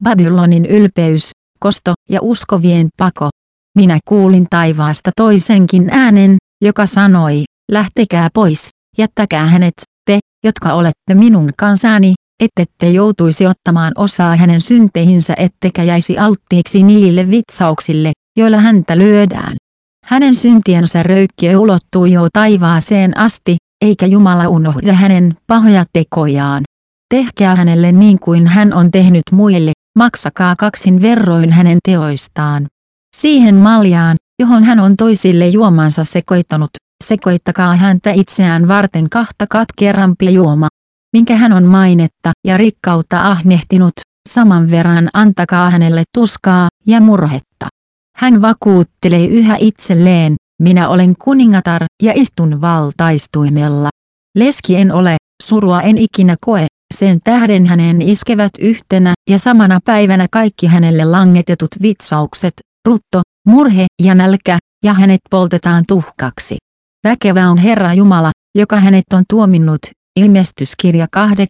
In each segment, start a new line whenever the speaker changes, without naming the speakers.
Babylonin ylpeys, kosto ja uskovien pako. Minä kuulin taivaasta toisenkin äänen, joka sanoi, lähtekää pois, jättäkää hänet, te, jotka olette minun kansani, ettette joutuisi ottamaan osaa hänen synteihinsä ettekä jäisi alttiiksi niille vitsauksille, joilla häntä lyödään. Hänen syntiensä röykkiö ulottuu jo taivaaseen asti, eikä Jumala unohda hänen pahoja tekojaan. Tehkää hänelle niin kuin hän on tehnyt muille, maksakaa kaksin verroin hänen teoistaan. Siihen maljaan, johon hän on toisille juomansa sekoittanut, sekoittakaa häntä itseään varten 2 katkerampia juoma. Minkä hän on mainetta ja rikkautta ahnehtinut, saman verran antakaa hänelle tuskaa ja murhetta. Hän vakuuttelee yhä itselleen, minä olen kuningatar ja istun valtaistuimella. Leski en ole, surua en ikinä koe, sen tähden häneen iskevät yhtenä ja samana päivänä kaikki hänelle langetetut vitsaukset, rutto, murhe ja nälkä, ja hänet poltetaan tuhkaksi. Väkevä on Herra Jumala, joka hänet on tuominnut. Ilmestyskirja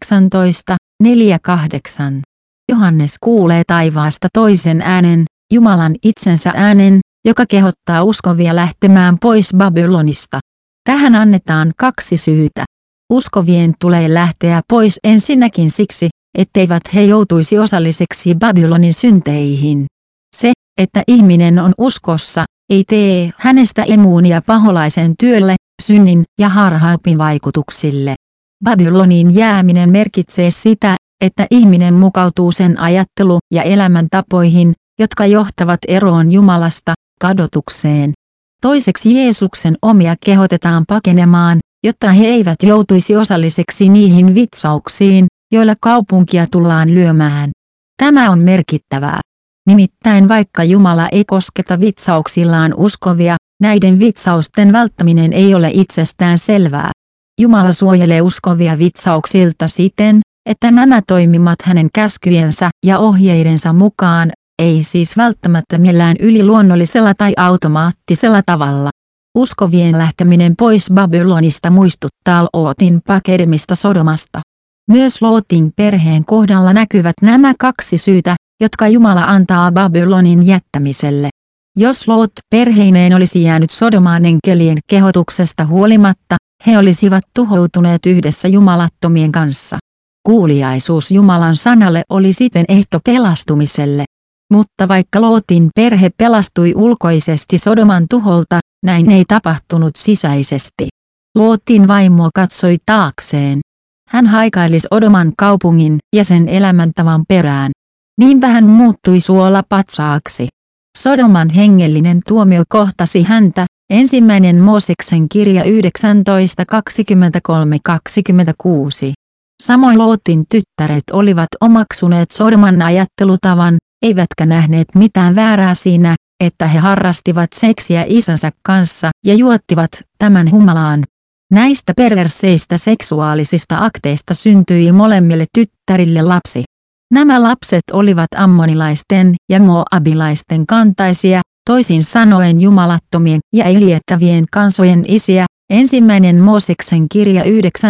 18:4-8. Johannes kuulee taivaasta toisen äänen, Jumalan itsensä äänen, joka kehottaa uskovia lähtemään pois Babylonista. Tähän annetaan 2 syytä. Uskovien tulee lähteä pois ensinnäkin siksi, etteivät he joutuisi osalliseksi Babylonin synteihin. Se, että ihminen on uskossa, ei tee hänestä immuunia paholaisen työlle, synnin ja harhaopin vaikutuksille. Babyloniin jääminen merkitsee sitä, että ihminen mukautuu sen ajattelu- ja elämäntapoihin, jotka johtavat eroon Jumalasta, kadotukseen. Toiseksi Jeesuksen omia kehotetaan pakenemaan, jotta he eivät joutuisi osalliseksi niihin vitsauksiin, joilla kaupunkia tullaan lyömään. Tämä on merkittävää. Nimittäin vaikka Jumala ei kosketa vitsauksillaan uskovia, näiden vitsausten välttäminen ei ole itsestään selvää. Jumala suojelee uskovia vitsauksilta siten, että nämä toimivat hänen käskyjensä ja ohjeidensa mukaan, ei siis välttämättä millään yliluonnollisella tai automaattisella tavalla. Uskovien lähteminen pois Babylonista muistuttaa Lootin pakenemista Sodomasta. Myös Lootin perheen kohdalla näkyvät nämä 2 syytä, jotka Jumala antaa Babylonin jättämiselle. Jos Loot perheineen olisi jäänyt Sodomaan enkelien kehotuksesta huolimatta, he olisivat tuhoutuneet yhdessä jumalattomien kanssa. Kuuliaisuus Jumalan sanalle oli siten ehto pelastumiselle. Mutta vaikka Lootin perhe pelastui ulkoisesti Sodoman tuholta, näin ei tapahtunut sisäisesti. Lootin vaimo katsoi taakseen. Hän haikaili Sodoman kaupungin ja sen elämäntavan perään. Niinpä hän muuttui suolapatsaaksi. Sodoman hengellinen tuomio kohtasi häntä, 1. Mooseksen kirja 19:23-26. Samoin Lootin tyttäret olivat omaksuneet Sodoman ajattelutavan, eivätkä nähneet mitään väärää siinä, että he harrastivat seksiä isänsä kanssa ja juottivat tämän humalaan. Näistä perverseistä seksuaalisista akteista syntyi molemmille tyttärille lapsi. Nämä lapset olivat ammonilaisten ja moabilaisten kantaisia, toisin sanoen jumalattomien ja iljettävien kansojen isiä, 1. Mooseksen kirja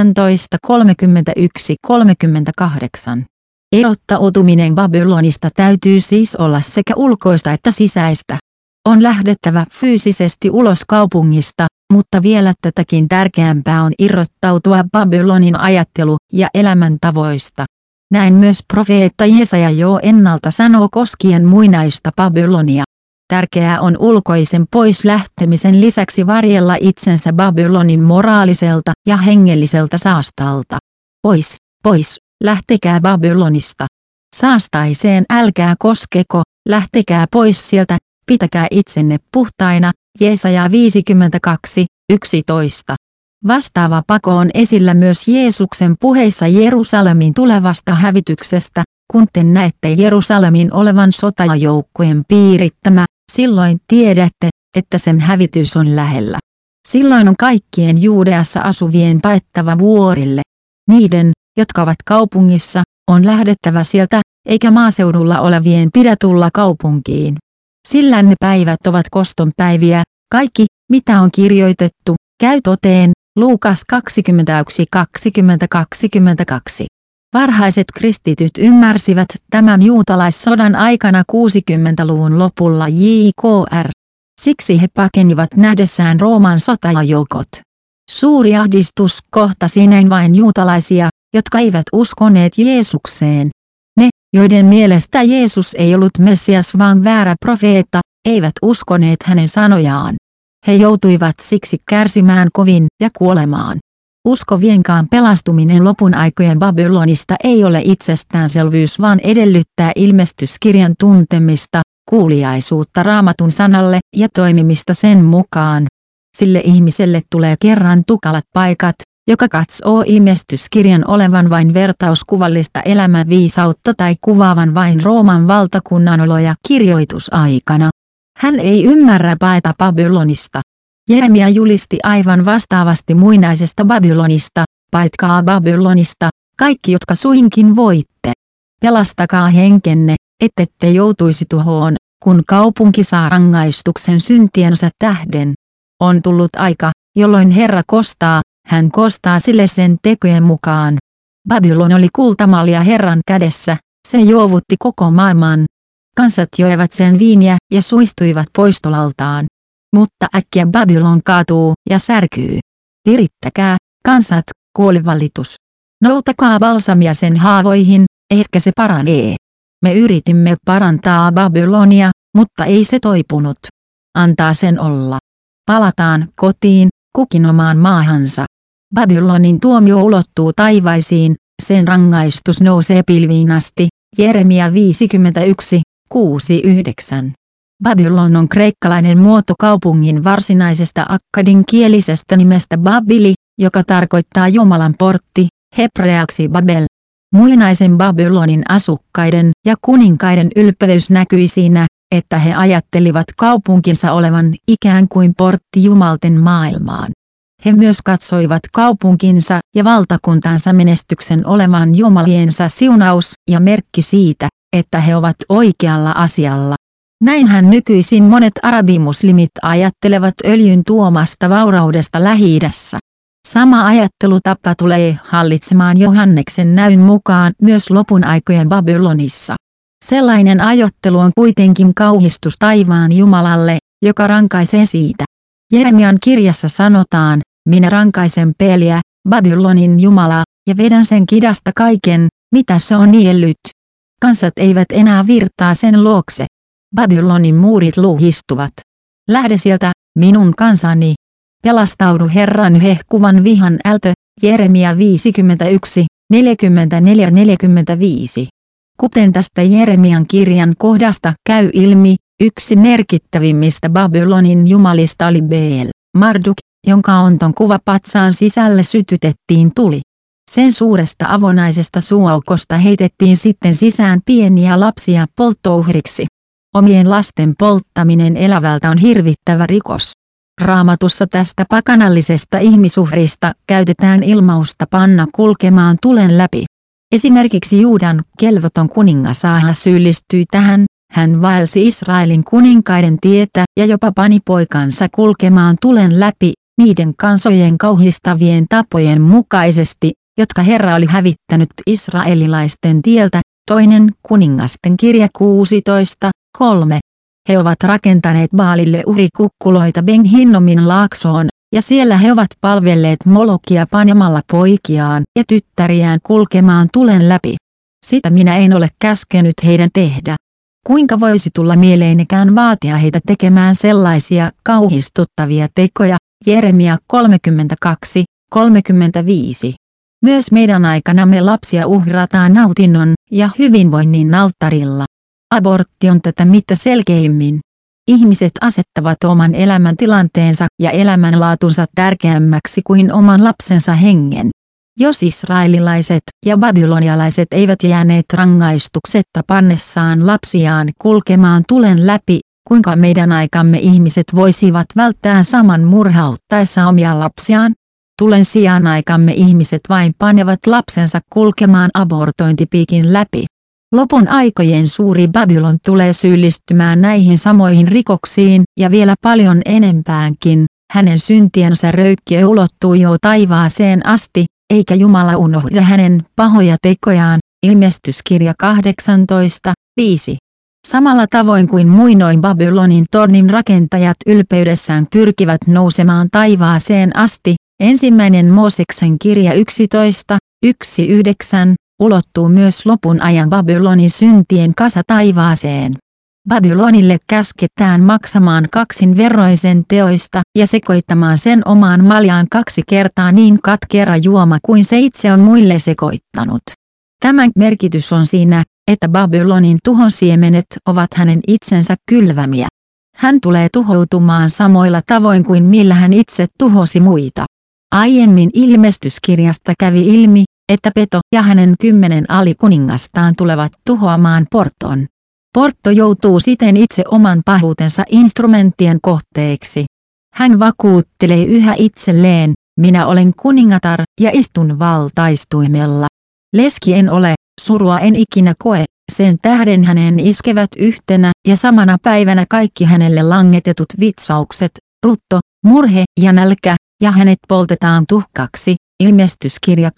19:31-38. Erottautuminen Babylonista täytyy siis olla sekä ulkoista että sisäistä. On lähdettävä fyysisesti ulos kaupungista, mutta vielä tätäkin tärkeämpää on irrottautua Babylonin ajattelu- ja elämäntavoista. Näin myös profeetta Jesaja jo ennalta sanoo koskien muinaista Babylonia. Tärkeää on ulkoisen pois lähtemisen lisäksi varjella itsensä Babylonin moraaliselta ja hengelliseltä saastalta. Pois, pois, lähtekää Babylonista. Saastaiseen älkää koskeko, lähtekää pois sieltä, pitäkää itsenne puhtaina, Jesaja 52:11. Vastaava pako on esillä myös Jeesuksen puheissa Jerusalemin tulevasta hävityksestä, kun te näette Jerusalemin olevan sotajoukkojen piirittämä, silloin tiedätte, että sen hävitys on lähellä. Silloin on kaikkien Juudeassa asuvien paettava vuorille. Niiden, jotka ovat kaupungissa, on lähdettävä sieltä, eikä maaseudulla olevien pidä tulla kaupunkiin. Sillä ne päivät ovat koston päiviä, kaikki, mitä on kirjoitettu, käy toteen. Luukas 21:20-22. Varhaiset kristityt ymmärsivät tämän juutalaissodan aikana 60-luvun lopulla Jkr. Siksi he pakenivat nähdessään Rooman sotajoukot. Suuri ahdistus kohtasi näin vain juutalaisia, jotka eivät uskoneet Jeesukseen. Ne, joiden mielestä Jeesus ei ollut Messias vaan väärä profeetta, eivät uskoneet hänen sanojaan. He joutuivat siksi kärsimään kovin ja kuolemaan. Uskovienkaan pelastuminen lopun aikojen Babylonista ei ole itsestäänselvyys vaan edellyttää ilmestyskirjan tuntemista, kuuliaisuutta Raamatun sanalle ja toimimista sen mukaan. Sille ihmiselle tulee kerran tukalat paikat, joka katsoo ilmestyskirjan olevan vain vertauskuvallista elämänviisautta tai kuvaavan vain Rooman valtakunnan oloja kirjoitusaikana. Hän ei ymmärrä paeta Babylonista. Jeremia julisti aivan vastaavasti muinaisesta Babylonista, paetkaa Babylonista, kaikki jotka suinkin voitte. Pelastakaa henkenne, ettette joutuisi tuhoon, kun kaupunki saa rangaistuksen syntiensä tähden. On tullut aika, jolloin Herra kostaa, hän kostaa sille sen tekojen mukaan. Babylon oli kultamalja Herran kädessä, se juovutti koko maailman. Kansat joivat sen viiniä ja suistuivat poistolaltaan. Mutta äkkiä Babylon kaatuu ja särkyy. Virittäkää, kansat, kuolinvalitus. Noutakaa balsamia sen haavoihin, ehkä se paranee. Me yritimme parantaa Babylonia, mutta ei se toipunut. Antaa sen olla. Palataan kotiin, kukin omaan maahansa. Babylonin tuomio ulottuu taivaisiin, sen rangaistus nousee pilviin asti. Jeremia 51, 6-9. Babylon on kreikkalainen muoto kaupungin varsinaisesta akkadinkielisestä nimestä Babili, joka tarkoittaa Jumalan portti, hebreaksi Babel. Muinaisen Babylonin asukkaiden ja kuninkaiden ylpeys näkyi siinä, että he ajattelivat kaupunkinsa olevan ikään kuin portti jumalten maailmaan. He myös katsoivat kaupunkinsa ja valtakuntansa menestyksen olevan jumaliensa siunaus ja merkki siitä, että he ovat oikealla asialla. Näinhän nykyisin monet arabimuslimit ajattelevat öljyn tuomasta vauraudesta Lähi-idässä. Sama ajattelutapa tulee hallitsemaan Johanneksen näyn mukaan myös lopun aikojen Babylonissa. Sellainen ajattelu on kuitenkin kauhistus taivaan Jumalalle, joka rankaisee siitä. Jeremian kirjassa sanotaan, minä rankaisen Peeliä, Babylonin Jumalaa, ja vedän sen kidasta kaiken, mitä se on niellyt. Kansat eivät enää virtaa sen luokse. Babylonin muurit luhistuvat. Lähde sieltä, minun kansani. Pelastaudu Herran hehkuvan vihan ältö, Jeremia 51, 44-45. Kuten tästä Jeremian kirjan kohdasta käy ilmi, yksi merkittävimmistä Babylonin jumalista oli Beel, Marduk, jonka onton kuvapatsaan sisälle sytytettiin tuli. Sen suuresta avonaisesta suuaukosta heitettiin sitten sisään pieniä lapsia polttouhriksi. Omien lasten polttaminen elävältä on hirvittävä rikos. Raamatussa tästä pakanallisesta ihmisuhrista käytetään ilmausta panna kulkemaan tulen läpi. Esimerkiksi Juudan kelvoton kuningas Ahas syyllistyi tähän, hän vaelsi Israelin kuninkaiden tietä ja jopa pani poikansa kulkemaan tulen läpi, niiden kansojen kauhistavien tapojen mukaisesti, jotka Herra oli hävittänyt israelilaisten tieltä, 2 kuningasten kirja 16:3. He ovat rakentaneet Baalille urikukkuloita Ben Hinnomin laaksoon, ja siellä he ovat palvelleet Molokia panemalla poikiaan ja tyttäriään kulkemaan tulen läpi. Sitä minä en ole käskenyt heidän tehdä. Kuinka voisi tulla mieleenikään vaatia heitä tekemään sellaisia kauhistuttavia tekoja, Jeremia 32, 35. Myös meidän aikanamme lapsia uhrataan nautinnon ja hyvinvoinnin alttarilla. Abortti on tätä mitä selkeimmin. Ihmiset asettavat oman elämäntilanteensa ja elämänlaatunsa tärkeämmäksi kuin oman lapsensa hengen. Jos israelilaiset ja babylonialaiset eivät jääneet rangaistuksetta pannessaan lapsiaan kulkemaan tulen läpi, kuinka meidän aikamme ihmiset voisivat välttää saman murhauttaessa omia lapsiaan? Tulen sijaan aikamme ihmiset vain panevat lapsensa kulkemaan abortointipiikin läpi. Lopun aikojen suuri Babylon tulee syyllistymään näihin samoihin rikoksiin ja vielä paljon enempäänkin, hänen syntiensä röykkiö ulottuu jo taivaaseen asti, eikä Jumala unohda hänen pahoja tekojaan. Ilmestyskirja 18:5. Samalla tavoin kuin muinoin Babylonin tornin rakentajat ylpeydessään pyrkivät nousemaan taivaaseen asti, 1. Mooseksen kirja 11:1-9, ulottuu myös lopun ajan Babylonin syntien kasa taivaaseen. Babylonille käsketään maksamaan kaksinverroisen teoista ja sekoittamaan sen omaan maljaan 2 kertaa niin katkera juoma kuin se itse on muille sekoittanut. Tämän merkitys on siinä, että Babylonin tuhosiemenet ovat hänen itsensä kylvämiä. Hän tulee tuhoutumaan samoilla tavoin kuin millä hän itse tuhosi muita. Aiemmin ilmestyskirjasta kävi ilmi, että Peto ja hänen 10 alikuningastaan tulevat tuhoamaan Porton. Porto joutuu siten itse oman pahuutensa instrumenttien kohteeksi. Hän vakuuttelee yhä itselleen, minä olen kuningatar ja istun valtaistuimella. Leski en ole, surua en ikinä koe, sen tähden häneen iskevät yhtenä ja samana päivänä kaikki hänelle langetetut vitsaukset, rutto, murhe ja nälkä, ja hänet poltetaan tuhkaksi. Ilmestyskirja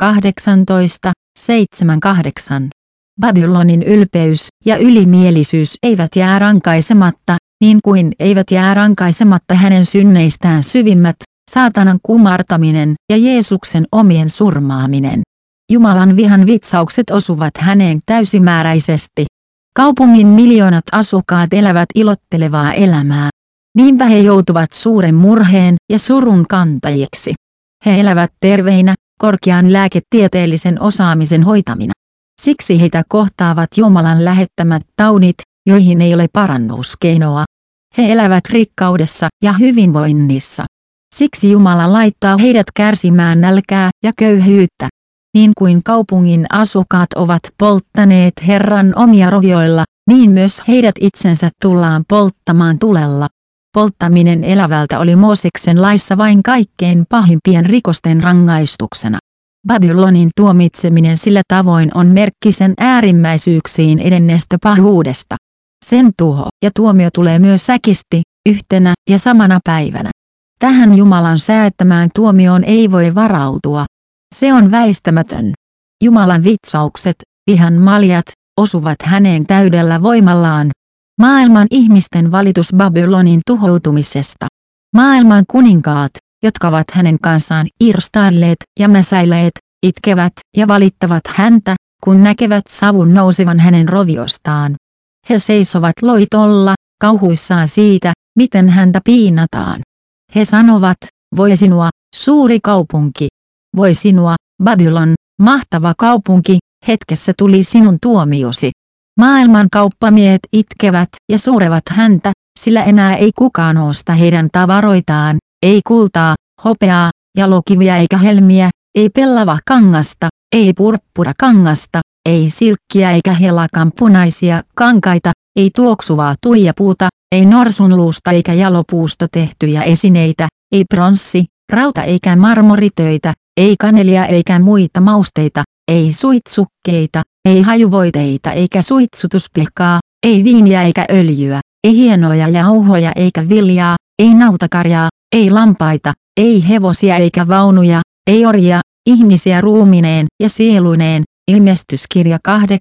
18:7-8. Babylonin ylpeys ja ylimielisyys eivät jää rankaisematta, niin kuin eivät jää rankaisematta hänen synneistään syvimmät, saatanan kumartaminen ja Jeesuksen omien surmaaminen. Jumalan vihan vitsaukset osuvat häneen täysimääräisesti. Kaupungin miljoonat asukkaat elävät ilottelevaa elämää. Niinpä he joutuvat suuren murheen ja surun kantajiksi. He elävät terveinä, korkean lääketieteellisen osaamisen hoitamina. Siksi heitä kohtaavat Jumalan lähettämät taudit, joihin ei ole parannuskeinoa. He elävät rikkaudessa ja hyvinvoinnissa. Siksi Jumala laittaa heidät kärsimään nälkää ja köyhyyttä. Niin kuin kaupungin asukkaat ovat polttaneet Herran omia rovioilla, niin myös heidät itsensä tullaan polttamaan tulella. Polttaminen elävältä oli Mooseksen laissa vain kaikkein pahimpien rikosten rangaistuksena. Babylonin tuomitseminen sillä tavoin on merkki sen äärimmäisyyksiin edenneestä pahuudesta. Sen tuho ja tuomio tulee myös säkisti, yhtenä ja samana päivänä. Tähän Jumalan säätämään tuomioon ei voi varautua. Se on väistämätön. Jumalan vitsaukset, vihan maljat, osuvat häneen täydellä voimallaan. Maailman ihmisten valitus Babylonin tuhoutumisesta. Maailman kuninkaat, jotka ovat hänen kanssaan irstailleet ja mäsäilleet, itkevät ja valittavat häntä, kun näkevät savun nousevan hänen roviostaan. He seisovat loitolla, kauhuissaan siitä, miten häntä piinataan. He sanovat, voi sinua, suuri kaupunki. Voi sinua, Babylon, mahtava kaupunki, hetkessä tuli sinun tuomiosi. Maailman kauppamiehet itkevät ja surevat häntä, sillä enää ei kukaan osta heidän tavaroitaan, ei kultaa, hopeaa, jalokiviä eikä helmiä, ei pellava kangasta, ei purppura kangasta, ei silkkiä eikä helakan punaisia kankaita, ei tuoksuvaa tuijapuuta, ei norsunluusta eikä jalopuusta tehtyjä esineitä, ei pronssi, rauta eikä marmoritöitä, ei kanelia eikä muita mausteita, ei suitsukkeita, ei hajuvoiteita eikä suitsutuspehkaa, ei viiniä eikä öljyä, ei hienoja jauhoja eikä viljaa, ei nautakarjaa, ei lampaita, ei hevosia eikä vaunuja, ei orjia, ihmisiä ruumineen ja sieluineen. Ilmestyskirja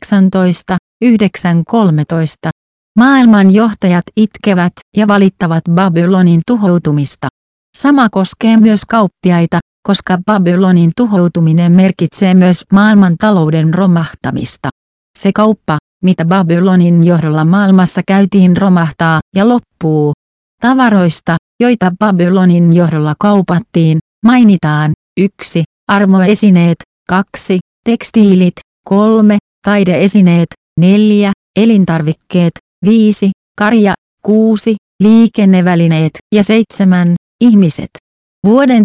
18:9-13. Maailman johtajat itkevät ja valittavat Babylonin tuhoutumista. Sama koskee myös kauppiaita, koska Babylonin tuhoutuminen merkitsee myös maailman talouden romahtamista. Se kauppa, mitä Babylonin johdolla maailmassa käytiin, romahtaa ja loppuu. Tavaroista, joita Babylonin johdolla kaupattiin, mainitaan 1. Armoesineet, 2. Tekstiilit, 3. Taideesineet, 4. Elintarvikkeet, 5. Karja, 6. Liikennevälineet ja 7. Ihmiset. Vuoden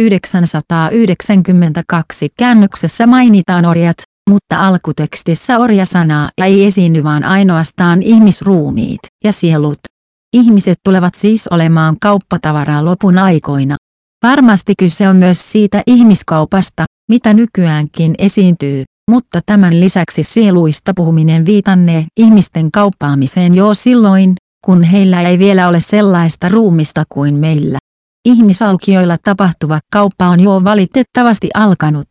1992 käännöksessä mainitaan orjat, mutta alkutekstissä orjasanaa ei esiinny vaan ainoastaan ihmisruumiit ja sielut. Ihmiset tulevat siis olemaan kauppatavaraa lopun aikoina. Varmasti kyse on myös siitä ihmiskaupasta, mitä nykyäänkin esiintyy, mutta tämän lisäksi sieluista puhuminen viitannee ihmisten kauppaamiseen jo silloin, kun heillä ei vielä ole sellaista ruumista kuin meillä. Ihmisaukioilla tapahtuva kauppa on jo valitettavasti alkanut.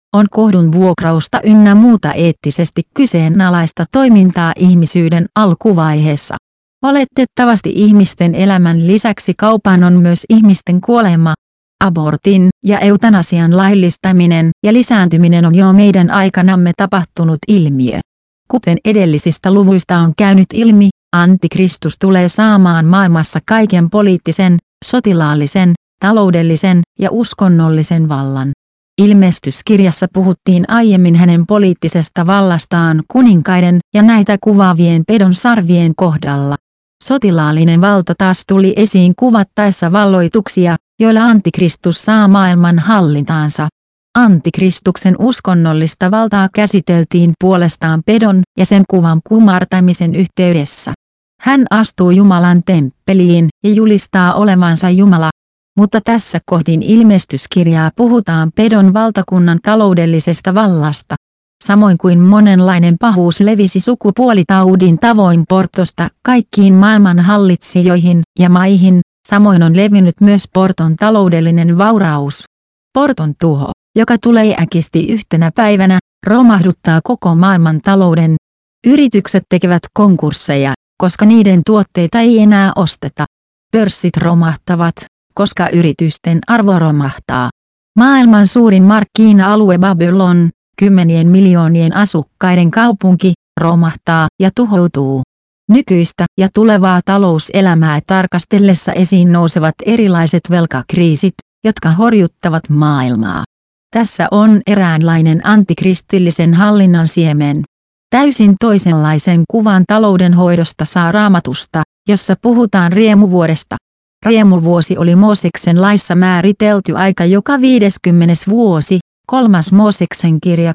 on kohdun vuokrausta ynnä muuta eettisesti kyseenalaista toimintaa ihmisyyden alkuvaiheessa. Oletettavasti ihmisten elämän lisäksi kaupan on myös ihmisten kuolema. Abortin ja eutanasian laillistaminen ja lisääntyminen on jo meidän aikanamme tapahtunut ilmiö. Kuten edellisistä luvuista on käynyt ilmi, Antikristus tulee saamaan maailmassa kaiken poliittisen, sotilaallisen, taloudellisen ja uskonnollisen vallan. Ilmestyskirjassa puhuttiin aiemmin hänen poliittisesta vallastaan kuninkaiden ja näitä kuvaavien pedon sarvien kohdalla. Sotilaallinen valta taas tuli esiin kuvattaessa valloituksia, joilla Antikristus saa maailman hallintaansa. Antikristuksen uskonnollista valtaa käsiteltiin puolestaan pedon ja sen kuvan kumartamisen yhteydessä. Hän astuu Jumalan temppeliin ja julistaa olevansa Jumala. Mutta tässä kohdin ilmestyskirjaa puhutaan pedon valtakunnan taloudellisesta vallasta. Samoin kuin monenlainen pahuus levisi sukupuolitaudin tavoin Portosta kaikkiin maailman hallitsijoihin ja maihin, samoin on levinnyt myös Porton taloudellinen vauraus. Porton tuho, joka tulee äkisti yhtenä päivänä, romahduttaa koko maailman talouden. Yritykset tekevät konkursseja, koska niiden tuotteita ei enää osteta. Pörssit romahtavat, koska yritysten arvo romahtaa. Maailman suurin markkina-alue Babylon, 10 miljoonien asukkaiden kaupunki, romahtaa ja tuhoutuu. Nykyistä ja tulevaa talouselämää tarkastellessa esiin nousevat erilaiset velkakriisit, jotka horjuttavat maailmaa. Tässä on eräänlainen antikristillisen hallinnan siemen. Täysin toisenlaisen kuvan taloudenhoidosta saa Raamatusta, jossa puhutaan riemuvuodesta. Riemuvuosi oli Mooseksen laissa määritelty aika joka 50. vuosi, 3. Mooseksen kirja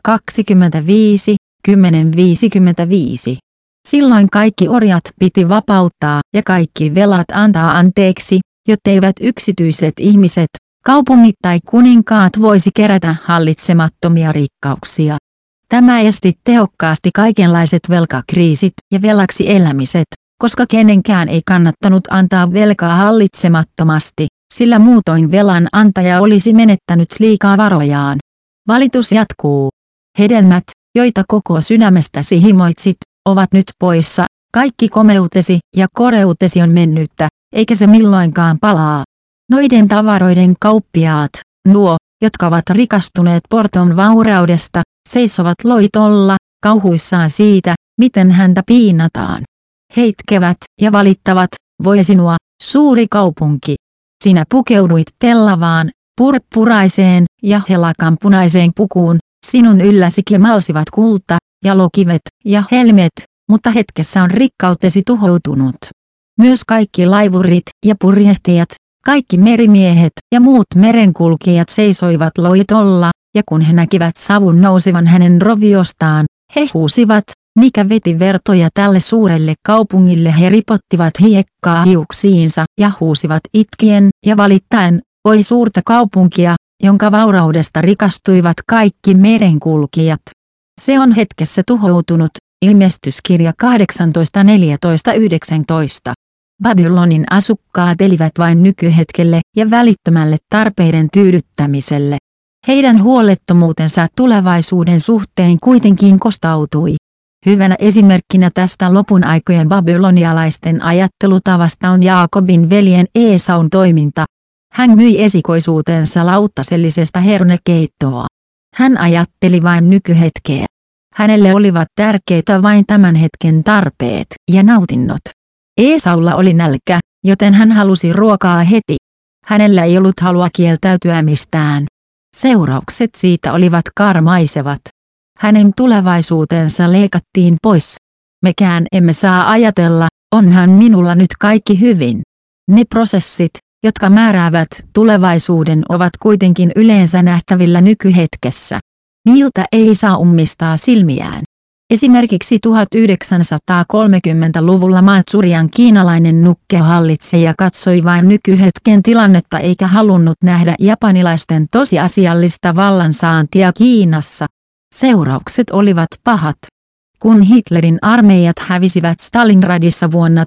25, 10:55. Silloin kaikki orjat piti vapauttaa ja kaikki velat antaa anteeksi, jotteivät yksityiset ihmiset, kaupungit tai kuninkaat voisi kerätä hallitsemattomia rikkauksia. Tämä esti tehokkaasti kaikenlaiset velkakriisit ja velaksi elämiset, koska kenenkään ei kannattanut antaa velkaa hallitsemattomasti, sillä muutoin velan antaja olisi menettänyt liikaa varojaan. Valitus jatkuu. Hedelmät, joita koko sydämestäsi himoitsit, ovat nyt poissa, kaikki komeutesi ja koreutesi on mennyttä, eikä se milloinkaan palaa. Noiden tavaroiden kauppiaat, nuo, jotka ovat rikastuneet Porton vauraudesta, seisovat loitolla, kauhuissaan siitä, miten häntä piinataan. He itkevät ja valittavat, voi sinua, suuri kaupunki. Sinä pukeuduit pellavaan, purppuraiseen ja helakanpunaiseen pukuun, sinun ylläsi kimalsivat kulta, jalokivet ja helmet, mutta hetkessä on rikkautesi tuhoutunut. Myös kaikki laivurit ja purjehtijat, kaikki merimiehet ja muut merenkulkijat seisoivat loitolla, ja kun he näkivät savun nousevan hänen roviostaan, he huusivat, mikä veti vertoja tälle suurelle kaupungille. He ripottivat hiekkaa hiuksiinsa ja huusivat itkien ja valittaen, oi suurta kaupunkia, jonka vauraudesta rikastuivat kaikki merenkulkijat. Se on hetkessä tuhoutunut, ilmestyskirja 18:14-19. Babylonin asukkaat elivät vain nykyhetkelle ja välittömälle tarpeiden tyydyttämiselle. Heidän huolettomuutensa tulevaisuuden suhteen kuitenkin kostautui. Hyvänä esimerkkinä tästä lopun aikojen babylonialaisten ajattelutavasta on Jaakobin veljen Esaun toiminta. Hän myi esikoisuutensa lauttasellisesta hernekeittoa. Hän ajatteli vain nykyhetkeä. Hänelle olivat tärkeitä vain tämän hetken tarpeet ja nautinnot. Esaulla oli nälkä, joten hän halusi ruokaa heti. Hänellä ei ollut halua kieltäytyä mistään. Seuraukset siitä olivat karmaisevat. Hänen tulevaisuutensa leikattiin pois. Mekään emme saa ajatella, onhan minulla nyt kaikki hyvin. Ne prosessit, jotka määräävät tulevaisuuden, ovat kuitenkin yleensä nähtävillä nykyhetkessä. Niiltä ei saa ummistaa silmiään. Esimerkiksi 1930-luvulla Mantsurian kiinalainen nukkehallitsija katsoi vain nykyhetken tilannetta eikä halunnut nähdä japanilaisten tosiasiallista vallansaantia Kiinassa. Seuraukset olivat pahat. Kun Hitlerin armeijat hävisivät Stalingradissa vuonna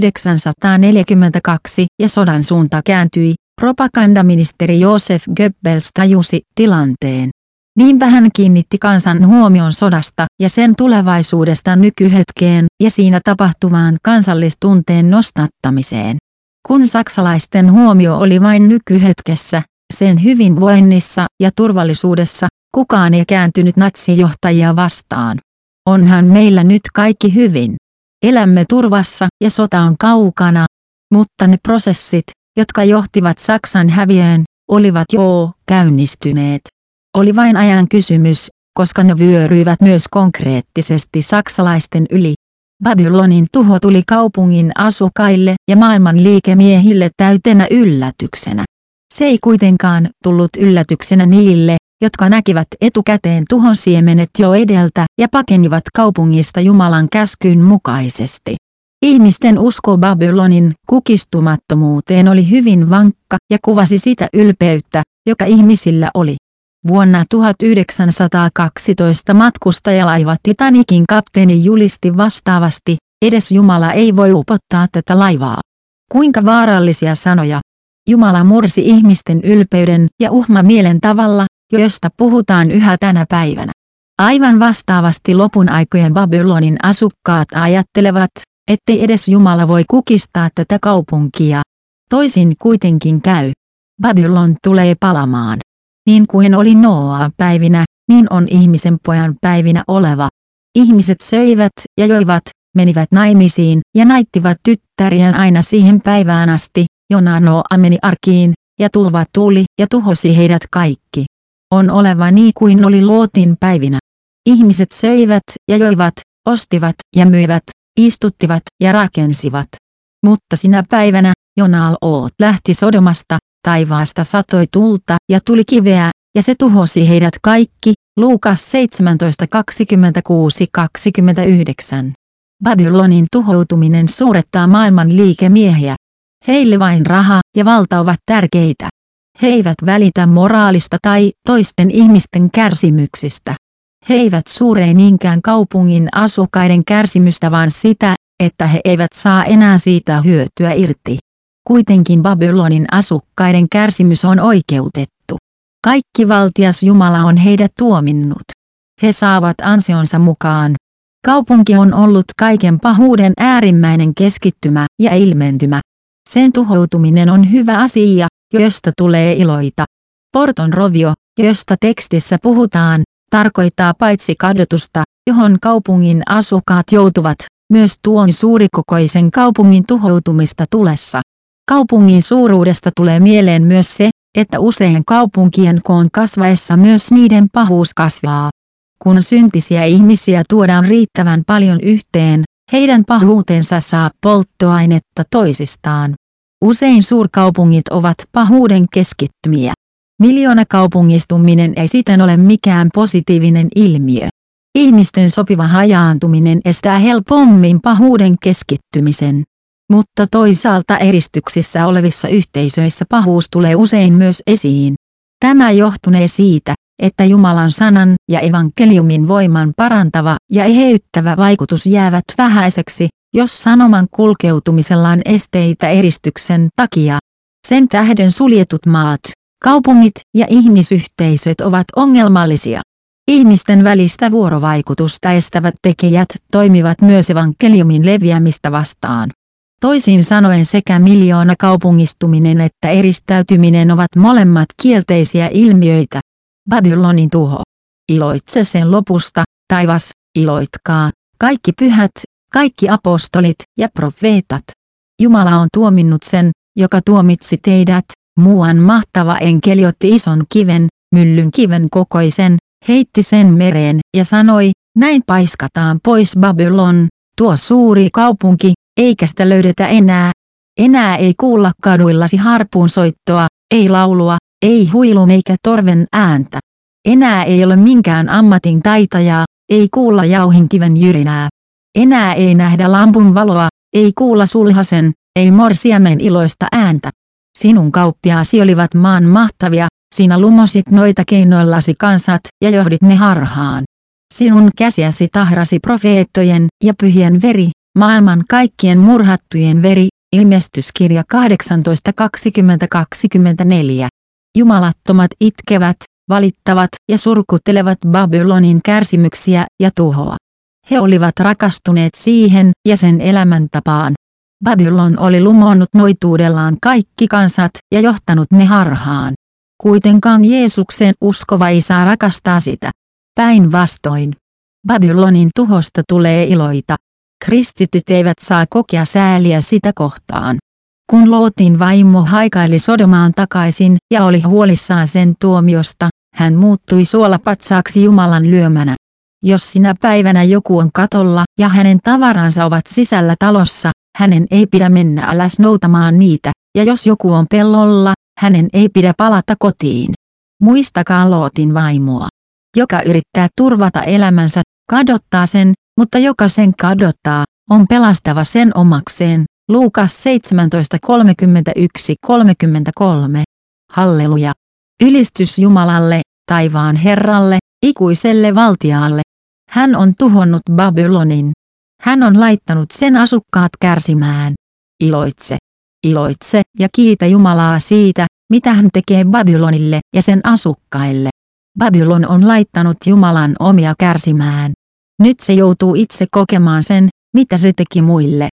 1942 ja sodan suunta kääntyi, propagandaministeri Joseph Goebbels tajusi tilanteen. Niinpä hän kiinnitti kansan huomion sodasta ja sen tulevaisuudesta nykyhetkeen ja siinä tapahtuvaan kansallistunteen nostattamiseen. Kun saksalaisten huomio oli vain nykyhetkessä, sen hyvinvoinnissa ja turvallisuudessa, kukaan ei kääntynyt natsijohtajia vastaan. Onhan meillä nyt kaikki hyvin. Elämme turvassa ja sota on kaukana, mutta ne prosessit, jotka johtivat Saksan häviöön, olivat jo käynnistyneet. Oli vain ajan kysymys, koska ne vyöryivät myös konkreettisesti saksalaisten yli. Babylonin tuho tuli kaupungin asukkaille ja maailman liikemiehille täytenä yllätyksenä. Se ei kuitenkaan tullut yllätyksenä niille, jotka näkivät etukäteen tuhon siemenet jo edeltä ja pakenivat kaupungista Jumalan käskyn mukaisesti. Ihmisten usko Babylonin kukistumattomuuteen oli hyvin vankka ja kuvasi sitä ylpeyttä, joka ihmisillä oli. Vuonna 1912 matkustajalaiva Titanicin kapteeni julisti vastaavasti, edes Jumala ei voi upottaa tätä laivaa. Kuinka vaarallisia sanoja! Jumala mursi ihmisten ylpeyden ja uhmamielen tavalla, josta puhutaan yhä tänä päivänä. Aivan vastaavasti lopun aikojen Babylonin asukkaat ajattelevat, ettei edes Jumala voi kukistaa tätä kaupunkia. Toisin kuitenkin käy. Babylon tulee palamaan. Niin kuin oli Nooan päivinä, niin on ihmisen pojan päivinä oleva. Ihmiset söivät ja joivat, menivät naimisiin ja naittivat tyttäriään aina siihen päivään asti, jona Nooa meni arkiin, ja tulva tuli ja tuhosi heidät kaikki. On oleva niin kuin oli Lootin päivinä. Ihmiset söivät ja joivat, ostivat ja myivät, istuttivat ja rakensivat. Mutta sinä päivänä, jona Loot lähti Sodomasta, taivaasta satoi tulta ja tuli kiveä, ja se tuhosi heidät kaikki. Luukas 17:26-29. Babylonin tuhoutuminen suurettaa maailman liikemiehiä. Heille vain raha ja valta ovat tärkeitä. He eivät välitä moraalista tai toisten ihmisten kärsimyksistä. He eivät suure niinkään kaupungin asukkaiden kärsimystä vaan sitä, että he eivät saa enää siitä hyötyä irti. Kuitenkin Babylonin asukkaiden kärsimys on oikeutettu. Kaikki valtias Jumala on heidät tuominnut. He saavat ansionsa mukaan. Kaupunki on ollut kaiken pahuuden äärimmäinen keskittymä ja ilmentymä. Sen tuhoutuminen on hyvä asia, josta tulee iloita. Porton rovio, josta tekstissä puhutaan, tarkoittaa paitsi kadotusta, johon kaupungin asukkaat joutuvat, myös tuon suurikokoisen kaupungin tuhoutumista tulessa. Kaupungin suuruudesta tulee mieleen myös se, että usein kaupunkien koon kasvaessa myös niiden pahuus kasvaa. Kun syntisiä ihmisiä tuodaan riittävän paljon yhteen, heidän pahuutensa saa polttoainetta toisistaan. Usein suurkaupungit ovat pahuuden keskittymiä. Miljoonakaupungistuminen ei siten ole mikään positiivinen ilmiö. Ihmisten sopiva hajaantuminen estää helpommin pahuuden keskittymisen. Mutta toisaalta eristyksissä olevissa yhteisöissä pahuus tulee usein myös esiin. Tämä johtunee siitä, että Jumalan sanan ja evankeliumin voiman parantava ja eheyttävä vaikutus jäävät vähäiseksi, jos sanoman kulkeutumisella on esteitä eristyksen takia. Sen tähden suljetut maat, kaupungit ja ihmisyhteisöt ovat ongelmallisia. Ihmisten välistä vuorovaikutusta estävät tekijät toimivat myös evankeliumin leviämistä vastaan. Toisin sanoen sekä miljoonakaupungistuminen että eristäytyminen ovat molemmat kielteisiä ilmiöitä. Babylonin tuho. Iloitse sen lopusta, taivas, iloitkaa, kaikki pyhät, kaikki apostolit ja profeetat. Jumala on tuominnut sen, joka tuomitsi teidät. Muuan mahtava enkeli otti ison kiven, myllyn kiven kokoisen, heitti sen mereen ja sanoi, näin paiskataan pois Babylon, tuo suuri kaupunki, eikä sitä löydetä enää. Enää ei kuulla kaduillasi harpun soittoa, ei laulua, ei huilun eikä torven ääntä. Enää ei ole minkään ammatin taitajaa, ei kuulla jauhinkiven jyrinää. Enää ei nähdä lampun valoa, ei kuulla sulhasen, ei morsiamen iloista ääntä. Sinun kauppiaasi olivat maan mahtavia, sinä lumosit noita keinoillasi kansat ja johdit ne harhaan. Sinun käsiäsi tahrasi profeettojen ja pyhien veri, maailman kaikkien murhattujen veri, ilmestyskirja 18:20-24. Jumalattomat itkevät, valittavat ja surkuttelevat Babylonin kärsimyksiä ja tuhoa. He olivat rakastuneet siihen ja sen elämäntapaan. Babylon oli lumonnut noituudellaan kaikki kansat ja johtanut ne harhaan. Kuitenkaan Jeesuksen uskova ei saa rakastaa sitä. Päinvastoin. Babylonin tuhosta tulee iloita. Kristityt eivät saa kokea sääliä sitä kohtaan. Kun Lootin vaimo haikaili Sodomaan takaisin ja oli huolissaan sen tuomiosta, hän muuttui suolapatsaaksi Jumalan lyömänä. Jos sinä päivänä joku on katolla ja hänen tavaransa ovat sisällä talossa, hänen ei pidä mennä alas noutamaan niitä, ja jos joku on pellolla, hänen ei pidä palata kotiin. Muistakaa Lootin vaimoa. Joka yrittää turvata elämänsä, kadottaa sen, mutta joka sen kadottaa, on pelastava sen omakseen. Luukas 17:31-33. Halleluja. Ylistys Jumalalle, taivaan Herralle, ikuiselle valtiaalle. Hän on tuhonnut Babylonin. Hän on laittanut sen asukkaat kärsimään. Iloitse. Iloitse ja kiitä Jumalaa siitä, mitä hän tekee Babylonille ja sen asukkaille. Babylon on laittanut Jumalan omia kärsimään. Nyt se joutuu itse kokemaan sen, mitä se teki muille.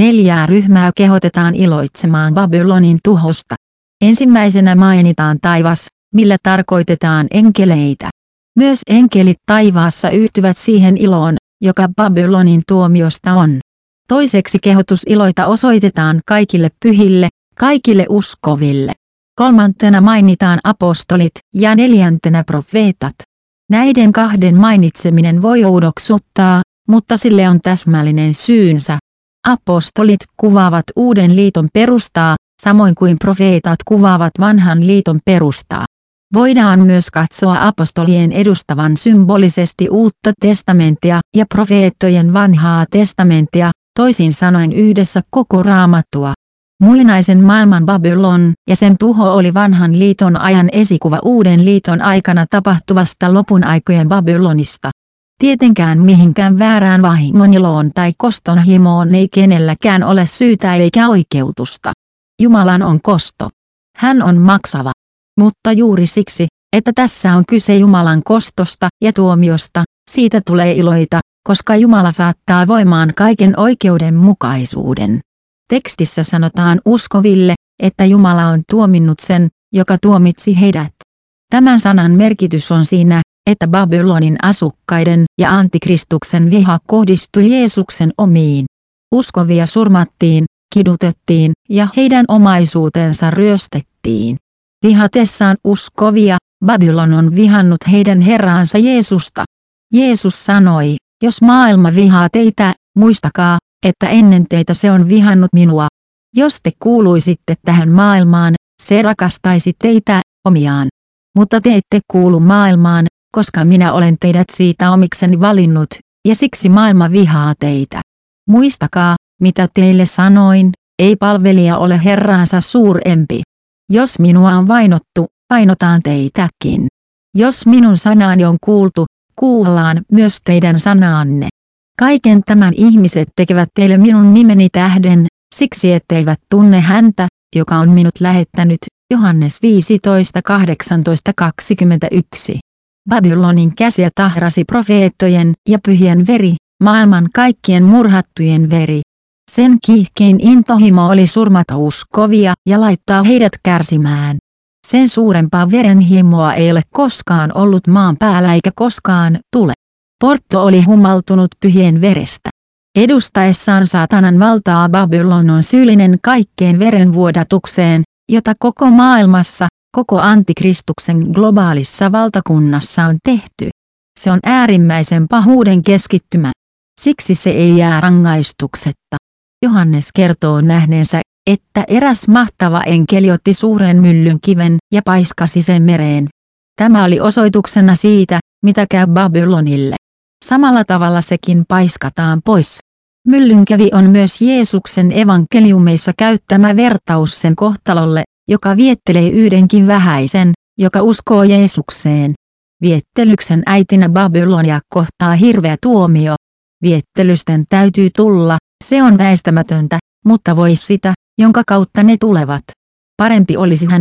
4 ryhmää kehotetaan iloitsemaan Babylonin tuhosta. Ensimmäisenä mainitaan taivas, millä tarkoitetaan enkeleitä. Myös enkelit taivaassa yhtyvät siihen iloon, joka Babylonin tuomiosta on. Toiseksi kehotus iloita osoitetaan kaikille pyhille, kaikille uskoville. Kolmantena mainitaan apostolit ja 4. profeetat. Näiden 2 mainitseminen voi oudoksuttaa, mutta sille on täsmällinen syynsä. Apostolit kuvaavat uuden liiton perustaa, samoin kuin profeetat kuvaavat vanhan liiton perustaa. Voidaan myös katsoa apostolien edustavan symbolisesti uutta testamenttia ja profeettojen vanhaa testamenttia, toisin sanoen yhdessä koko Raamattua. Muinaisen maailman Babylon ja sen tuho oli vanhan liiton ajan esikuva uuden liiton aikana tapahtuvasta lopun aikojen Babylonista. Tietenkään mihinkään väärään vahingoniloon tai kostonhimoon ei kenelläkään ole syytä eikä oikeutusta. Jumalan on kosto. Hän on maksava. Mutta juuri siksi, että tässä on kyse Jumalan kostosta ja tuomiosta, siitä tulee iloita, koska Jumala saattaa voimaan kaiken oikeudenmukaisuuden. Tekstissä sanotaan uskoville, että Jumala on tuominnut sen, joka tuomitsi heidät. Tämän sanan merkitys on siinä, että Babylonin asukkaiden ja antikristuksen viha kohdistui Jeesuksen omiin. Uskovia surmattiin, kidutettiin ja heidän omaisuutensa ryöstettiin. Vihatessaan uskovia, Babylon on vihannut heidän Herraansa Jeesusta. Jeesus sanoi, jos maailma vihaa teitä, muistakaa, että ennen teitä se on vihannut minua. Jos te kuuluisitte tähän maailmaan, se rakastaisi teitä, omiaan. Mutta te ette kuulu maailmaan, koska minä olen teidät siitä omikseni valinnut, ja siksi maailma vihaa teitä. Muistakaa, mitä teille sanoin, ei palvelija ole Herraansa suurempi. Jos minua on vainottu, vainotaan teitäkin. Jos minun sanani on kuultu, kuullaan myös teidän sanaanne. Kaiken tämän ihmiset tekevät teille minun nimeni tähden, siksi etteivät tunne häntä, joka on minut lähettänyt. Johannes 15:18-21. Babylonin käsiä tahrasi profeettojen ja pyhien veri, maailman kaikkien murhattujen veri. Sen kiihkein intohimo oli surmata uskovia ja laittaa heidät kärsimään. Sen suurempaa verenhimoa ei ole koskaan ollut maan päällä eikä koskaan tule. Portto oli humaltunut pyhien verestä. Edustaessaan saatanan valtaa Babylon on syyllinen kaikkeen verenvuodatukseen, jota koko maailmassa, koko antikristuksen globaalissa valtakunnassa on tehty. Se on äärimmäisen pahuuden keskittymä. Siksi se ei jää rangaistuksetta. Johannes kertoo nähneensä, että eräs mahtava enkeli otti suuren myllynkiven ja paiskasi sen mereen. Tämä oli osoituksena siitä, mitä käy Babylonille. Samalla tavalla sekin paiskataan pois. Myllynkivi on myös Jeesuksen evankeliumeissa käyttämä vertaus sen kohtalolle, joka viettelee yhdenkin vähäisen, joka uskoo Jeesukseen. Viettelyksen äitinä Babylonia kohtaa hirveä tuomio. Viettelysten täytyy tulla, se on väistämätöntä, mutta voi sitä, jonka kautta ne tulevat. Parempi olisi hänelle,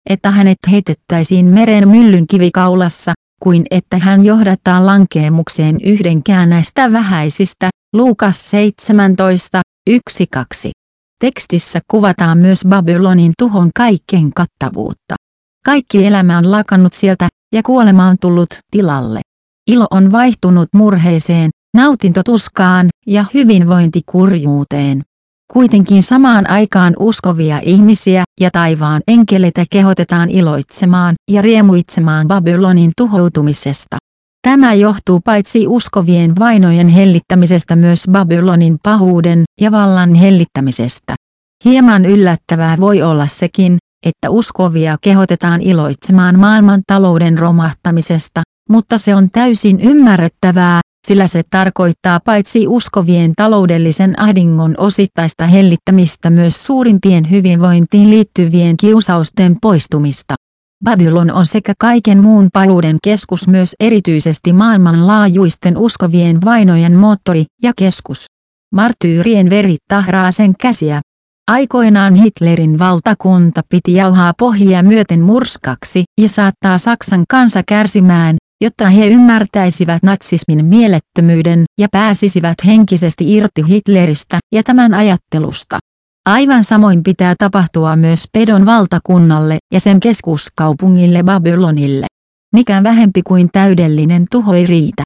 että hänet heitettäisiin meren myllyn kivikaulassa, kuin että hän johdattaa lankeemukseen yhdenkään näistä vähäisistä. Luukas 17, 1-2. Tekstissä kuvataan myös Babylonin tuhon kaiken kattavuutta. Kaikki elämä on lakannut sieltä, ja kuolema on tullut tilalle. Ilo on vaihtunut murheeseen, nautinto tuskaan ja hyvinvointi kurjuuteen. Kuitenkin samaan aikaan uskovia ihmisiä ja taivaan enkeleitä kehotetaan iloitsemaan ja riemuitsemaan Babylonin tuhoutumisesta. Tämä johtuu paitsi uskovien vainojen hellittämisestä myös Babylonin pahuuden ja vallan hellittämisestä. Hieman yllättävää voi olla sekin, että uskovia kehotetaan iloitsemaan maailman talouden romahtamisesta, mutta se on täysin ymmärrettävää, sillä se tarkoittaa paitsi uskovien taloudellisen ahdingon osittaista hellittämistä myös suurimpien hyvinvointiin liittyvien kiusausten poistumista. Babylon on sekä kaiken muun pahuuden keskus myös erityisesti maailmanlaajuisten uskovien vainojen moottori ja keskus. Martyyrien veri tahraa sen käsiä. Aikoinaan Hitlerin valtakunta piti jauhaa pohjia myöten murskaksi ja saattaa Saksan kansa kärsimään, jotta he ymmärtäisivät natsismin mielettömyyden ja pääsisivät henkisesti irti Hitleristä ja tämän ajattelusta. Aivan samoin pitää tapahtua myös Pedon valtakunnalle ja sen keskuskaupungille Babylonille. Mikään vähempi kuin täydellinen tuho ei riitä.